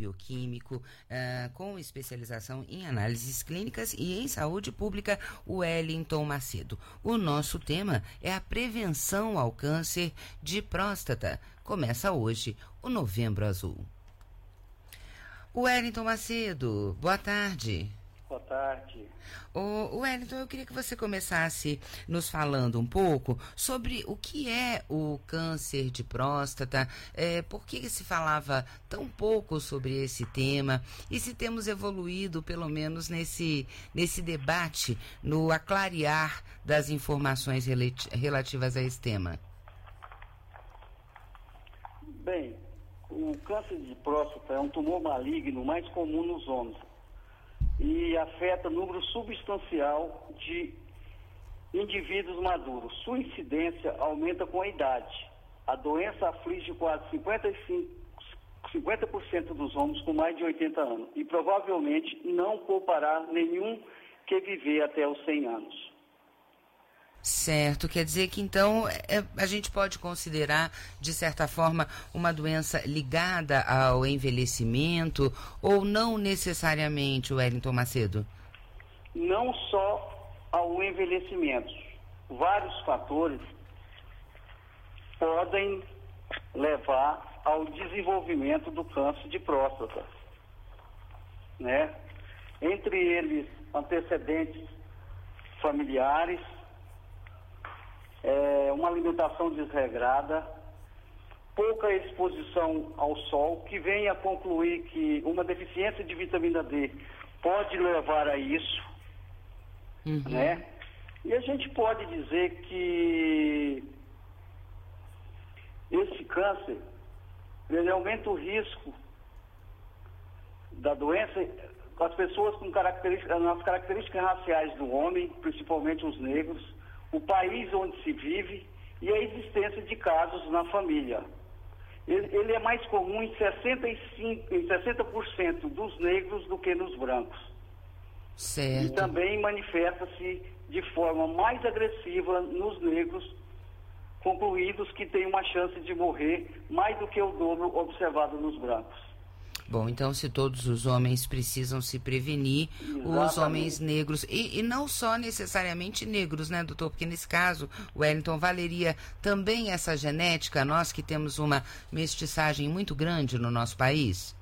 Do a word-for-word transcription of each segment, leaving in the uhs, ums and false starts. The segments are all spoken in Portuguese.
bioquímico, uh, com especialização em análises clínicas e em saúde pública, o Wellington Macedo. O nosso tema é a prevenção ao câncer de próstata. Começa hoje o Novembro Azul. Wellington Macedo, boa tarde. Boa tarde. Ô, Wellington, eu queria que você começasse nos falando um pouco sobre o que é o câncer de próstata, é, por que se falava tão pouco sobre esse tema e se temos evoluído, pelo menos nesse, nesse debate, no aclarear das informações relativas a esse tema. Bem, o câncer de próstata é um tumor maligno mais comum nos homens e afeta número substancial de indivíduos maduros. Sua incidência aumenta com a idade. A doença aflige quase cinquenta e cinco, cinquenta por cento dos homens com mais de oitenta anos e provavelmente não poupará nenhum que viver até os cem anos. Certo, quer dizer que então é, a gente pode considerar, de certa forma, uma doença ligada ao envelhecimento ou não necessariamente, Wellington Macedo? Não só ao envelhecimento. Vários fatores podem levar ao desenvolvimento do câncer de próstata, né? Entre eles, antecedentes familiares, É, uma alimentação desregrada, pouca exposição ao sol, que vem a concluir que uma deficiência de vitamina D pode levar a isso, uhum. né? E a gente pode dizer que esse câncer, ele aumenta o risco da doença com as pessoas com características, nas características raciais do homem, principalmente os negros, o país onde se vive e a existência de casos na família. Ele, ele é mais comum em sessenta e cinco, em sessenta por cento dos negros do que nos brancos. Certo. E também manifesta-se de forma mais agressiva nos negros, concluídos que têm uma chance de morrer mais do que o dobro observado nos brancos. Bom, então se todos os homens precisam se prevenir, exatamente, os homens negros, e, e não só necessariamente negros, né, doutor? Porque nesse caso, Wellington, valeria também essa genética, nós que temos uma mestiçagem muito grande no nosso país?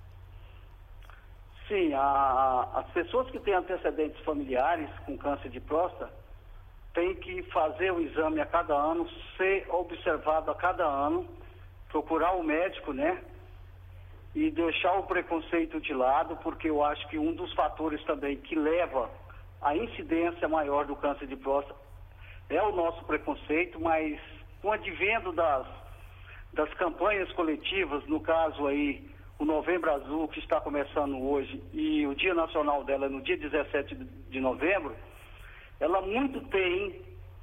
Sim, a, as pessoas que têm antecedentes familiares com câncer de próstata têm que fazer o exame a cada ano, ser observado a cada ano, procurar o médico, né? E deixar o preconceito de lado, porque eu acho que um dos fatores também que leva à incidência maior do câncer de próstata é o nosso preconceito, mas com o advento das, das campanhas coletivas, no caso aí, o Novembro Azul, que está começando hoje, e o Dia Nacional dela no dia dezessete de novembro, ela muito tem,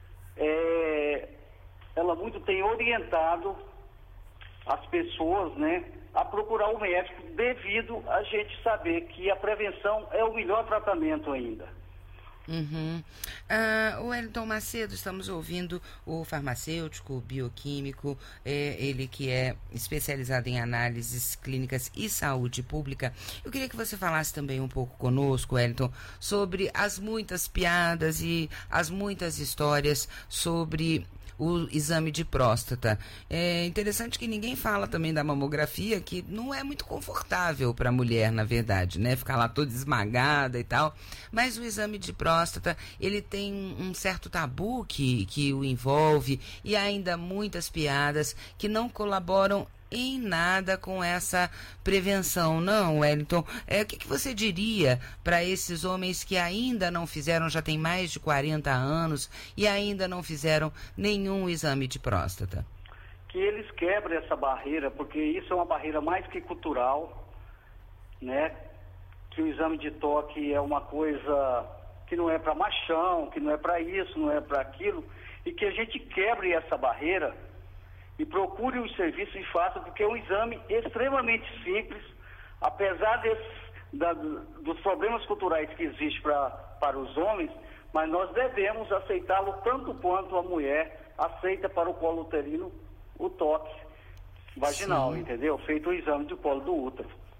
é, ela muito tem orientado as pessoas, né, a procurar o médico, devido a gente saber que a prevenção é o melhor tratamento ainda. Uhum. Uh, o Wellington Macedo, estamos ouvindo o farmacêutico, o bioquímico, é, ele que é especializado em análises clínicas e saúde pública. Eu queria que você falasse também um pouco conosco, Wellington, sobre as muitas piadas e as muitas histórias sobre o exame de próstata. É interessante que ninguém fala também da mamografia, que não é muito confortável para a mulher, na verdade, né? Ficar lá toda esmagada e tal. Mas o exame de próstata, ele tem um certo tabu que, que o envolve e ainda muitas piadas que não colaboram em nada com essa prevenção, não, Wellington? É, o que, que você diria para esses homens que ainda não fizeram, já tem mais de quarenta anos, e ainda não fizeram nenhum exame de próstata? Que eles quebrem essa barreira, porque isso é uma barreira mais que cultural, né? Que o exame de toque é uma coisa que não é para machão, que não é para isso, não é para aquilo, e que a gente quebre essa barreira e procure os serviços e faça, porque é um exame extremamente simples, apesar desse, da, dos problemas culturais que existem pra, para os homens, mas nós devemos aceitá-lo tanto quanto a mulher aceita para o colo uterino o toque vaginal, sim, entendeu? Feito o exame de colo do útero.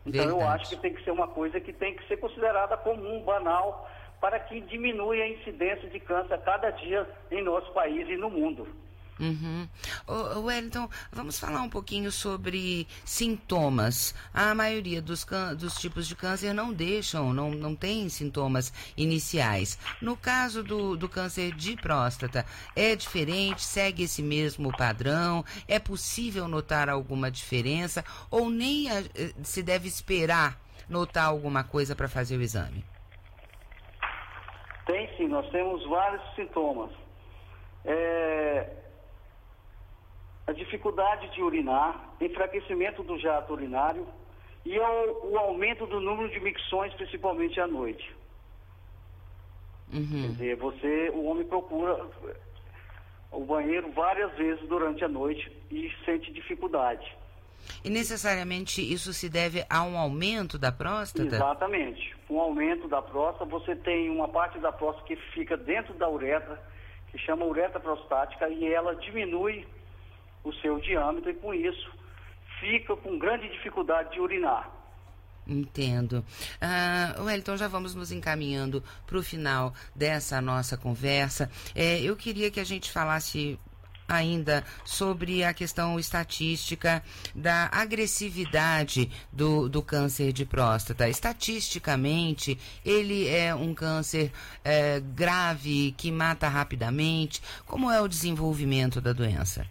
Então Verdade. eu acho que tem que ser uma coisa que tem que ser considerada comum, banal, para que diminua a incidência de câncer a cada dia em nosso país e no mundo. Uhum. Ô, Wellington, vamos falar um pouquinho sobre sintomas. A maioria dos, can- dos tipos de câncer não deixam, não, não tem sintomas iniciais. No caso do, do câncer de próstata, é diferente? Segue esse mesmo padrão? É possível notar alguma diferença? Ou nem a- se deve esperar notar alguma coisa para fazer o exame? Tem sim, nós temos vários sintomas. É... A dificuldade de urinar, enfraquecimento do jato urinário e o, o aumento do número de micções, principalmente à noite. Uhum. Quer dizer, você, o homem procura o banheiro várias vezes durante a noite e sente dificuldade. E necessariamente isso se deve a um aumento da próstata? Exatamente. Um aumento da próstata, você tem uma parte da próstata que fica dentro da uretra, que chama uretra prostática, e ela diminui o seu diâmetro e com isso fica com grande dificuldade de urinar. Entendo. Ah, Wellington, já vamos nos encaminhando para o final dessa nossa conversa. É, eu queria que a gente falasse ainda sobre a questão estatística da agressividade do, do câncer de próstata. Estatisticamente, ele é um câncer é, grave, que mata rapidamente. Como é o desenvolvimento da doença?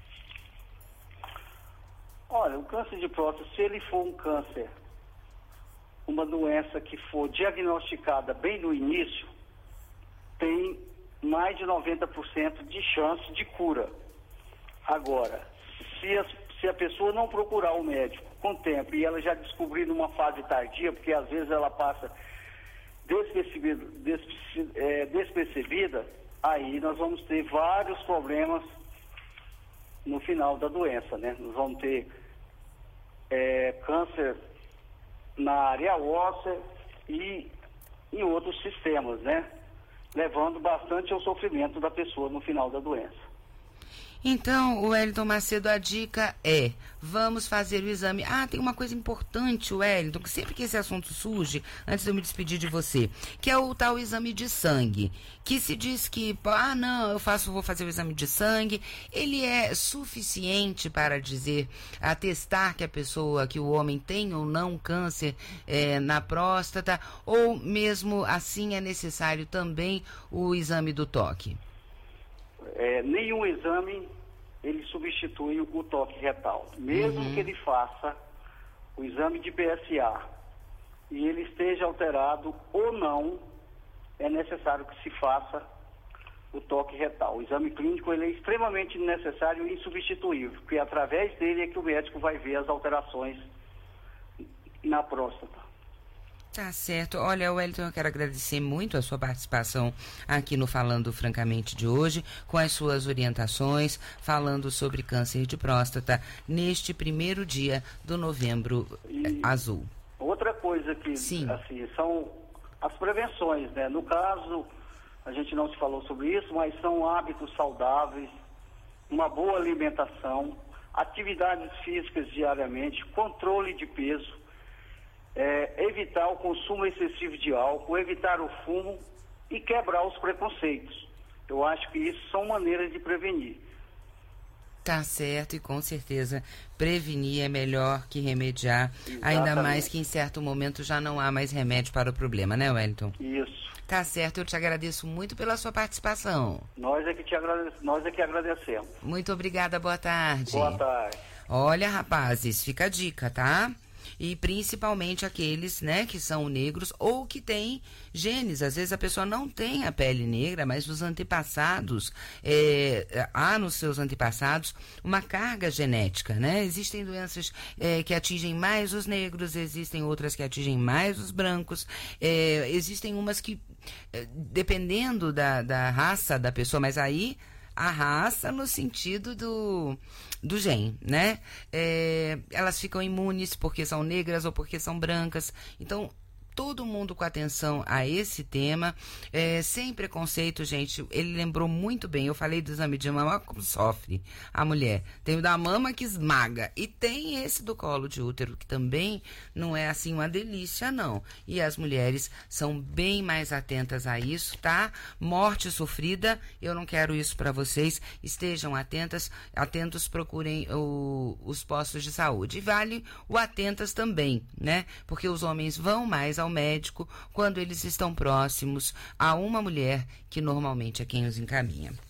Olha, o câncer de próstata, se ele for um câncer, uma doença que for diagnosticada bem no início, tem mais de noventa por cento de chance de cura. Agora, se a, se a pessoa não procurar o médico com tempo e ela já descobrir numa fase tardia, porque às vezes ela passa despercebida, desperce, é, despercebida, aí nós vamos ter vários problemas no final da doença, né? Nós vamos ter é, câncer na área óssea e em outros sistemas, né? Levando bastante ao sofrimento da pessoa no final da doença. Então, Wellington Macedo, a dica é, vamos fazer o exame. Ah, tem uma coisa importante, Wellington, que sempre que esse assunto surge, antes de eu me despedir de você, que é o tal exame de sangue, que se diz que, ah, não, eu faço, vou fazer o exame de sangue, ele é suficiente para dizer, atestar que a pessoa, que o homem tem ou não câncer é, na próstata, ou mesmo assim é necessário também o exame do toque? É, nenhum exame ele substitui o toque retal. Mesmo uhum. que ele faça o exame de P S A e ele esteja alterado ou não, é necessário que se faça o toque retal. O exame clínico ele é extremamente necessário e insubstituível, porque através dele é que o médico vai ver as alterações na próstata. Tá certo. Olha, Wellington, eu quero agradecer muito a sua participação aqui no Falando Francamente de hoje, com as suas orientações, falando sobre câncer de próstata neste primeiro dia do Novembro e Azul. Outra coisa que, Sim. assim, são as prevenções, né? No caso, a gente não se falou sobre isso, mas são hábitos saudáveis, uma boa alimentação, atividades físicas diariamente, controle de peso, É, evitar o consumo excessivo de álcool, evitar o fumo e quebrar os preconceitos. Eu acho que isso são maneiras de prevenir. Tá certo, e com certeza prevenir é melhor que remediar, Exatamente. Ainda mais que em certo momento já não há mais remédio para o problema, né, Wellington? Isso. Tá certo, eu te agradeço muito pela sua participação. Nós é que, te agrade... Nós é que agradecemos. Muito obrigada, boa tarde. Boa tarde. Olha, rapazes, fica a dica, tá? E principalmente aqueles, né, que são negros ou que têm genes. Às vezes a pessoa não tem a pele negra, mas os antepassados, é, há nos seus antepassados uma carga genética, né? Existem doenças é, que atingem mais os negros, existem outras que atingem mais os brancos, é, existem umas que, é, dependendo da, da raça da pessoa, mas aí a raça no sentido do, do gene, né? É, elas ficam imunes porque são negras ou porque são brancas. Então, todo mundo com atenção a esse tema, é, sem preconceito, gente. Ele lembrou muito bem, eu falei do exame de mama, como sofre a mulher. Tem o da mama que esmaga e tem esse do colo de útero, que também não é assim uma delícia, não. E as mulheres são bem mais atentas a isso, tá? Morte sofrida, eu não quero isso para vocês. Estejam atentas, atentos, procurem o, os postos de saúde. E vale o atentas também, né? Porque os homens vão mais ao médico quando eles estão próximos a uma mulher que normalmente é quem os encaminha.